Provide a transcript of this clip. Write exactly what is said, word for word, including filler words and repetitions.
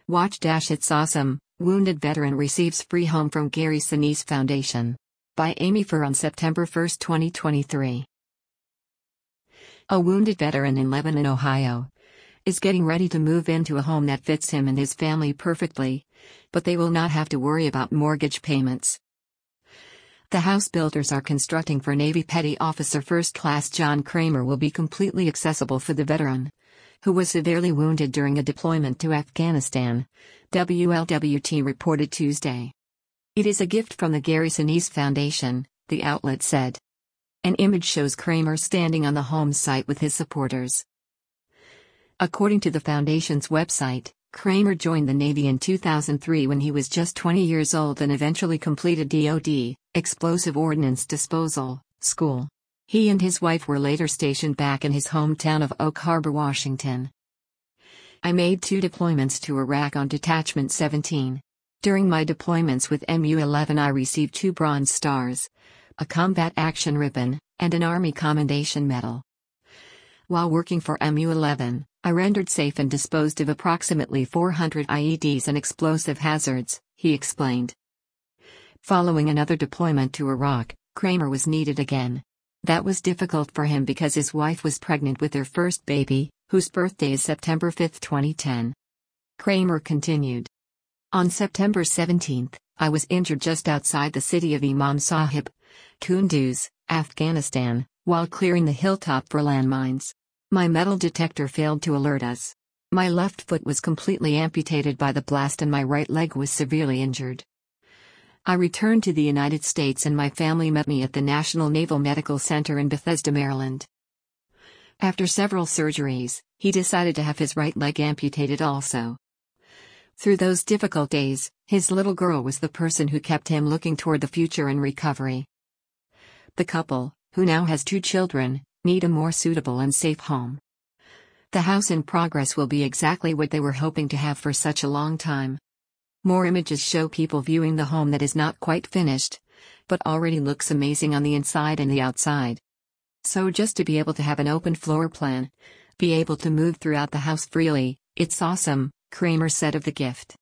Watch dash It's awesome, wounded veteran receives free home from Gary Sinise Foundation. By Amy Furr on September first, twenty twenty-three. A wounded veteran in Lebanon, Ohio, is getting ready to move into a home that fits him and his family perfectly, but they will not have to worry about mortgage payments. The house builders are constructing for Navy Petty Officer First Class John Kramer will be completely accessible for the veteran, who was severely wounded during a deployment to Afghanistan, W L W T reported Tuesday. It is a gift from the Gary Sinise Foundation, the outlet said. An image shows Kramer standing on the home site with his supporters. According to the foundation's website, Kramer joined the Navy in two thousand three when he was just twenty years old and eventually completed D O D, Explosive Ordnance Disposal, school. He and his wife were later stationed back in his hometown of Oak Harbor, Washington. I made two deployments to Iraq on Detachment seventeen. During my deployments with M U eleven I received two Bronze Stars, a Combat Action Ribbon, and an Army Commendation Medal. While working for M U eleven, I rendered safe and disposed of approximately four hundred I E Ds and explosive hazards, he explained. Following another deployment to Iraq, Kramer was needed again. That was difficult for him because his wife was pregnant with their first baby, whose birthday is September fifth, twenty ten. Kramer continued. On September seventeenth, I was injured just outside the city of Imam Sahib, Kunduz, Afghanistan, while clearing the hilltop for landmines. My metal detector failed to alert us. My left foot was completely amputated by the blast and my right leg was severely injured. I returned to the United States and my family met me at the National Naval Medical Center in Bethesda, Maryland. After several surgeries, he decided to have his right leg amputated also. Through those difficult days, his little girl was the person who kept him looking toward the future and recovery. The couple, who now has two children, need a more suitable and safe home. The house in progress will be exactly what they were hoping to have for such a long time. More images show people viewing the home that is not quite finished, but already looks amazing on the inside and the outside. So just to be able to have an open floor plan, be able to move throughout the house freely, it's awesome, Kramer said of the gift.